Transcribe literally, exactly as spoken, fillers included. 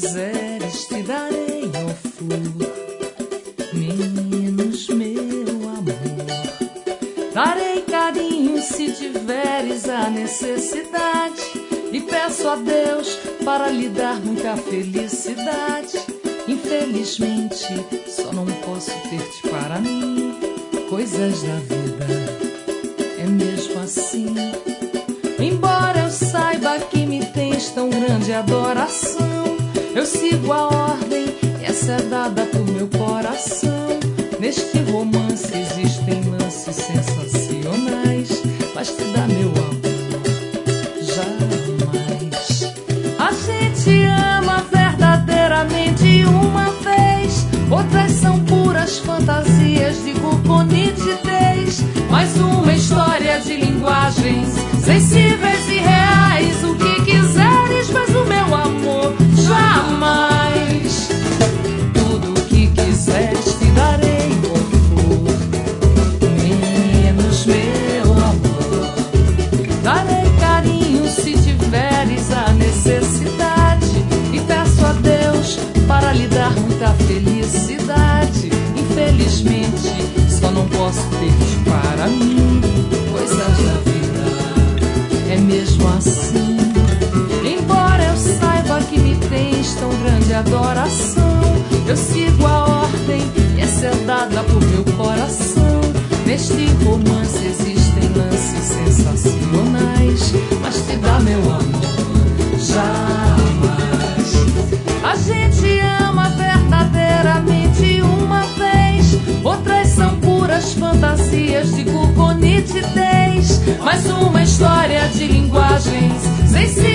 quiseres te darei, ó flor, menos meu amor. Darei carinho se tiveres a necessidade, e peço a Deus para lhe dar muita felicidade. Infelizmente só não posso ter-te para mim, coisas da vida, é mesmo assim. Embora eu saiba que me tens tão grande adoração, eu sigo a ordem, essa é dada por meu coração. Neste romance existem lances sensacionais, mas te dá meu amor, jamais. A gente ama verdadeiramente uma vez, outras são puras fantasias de nitidez. Mais uma história de linguagens sensíveis e reais. O que quiseres, mas o meu amor jamais. Tudo o que quiseres te darei, ó flor, menos meu amor. Darei carinho se tiveres a necessidade, e peço a Deus para lhe dar muita felicidade. Infelizmente só não posso ter-te para mim, coisas da vida, é mesmo assim. Embora eu saiba que me tens tão grande adoração, eu sigo a ordem, essa é dada por meu coração. Neste romance existem lances sensacionais, mas te dá meu amor, jamais. A gente ama verdadeiramente uma vez, outras são puras fantasias de nitidez. Mais uma história de linguagens sensíveis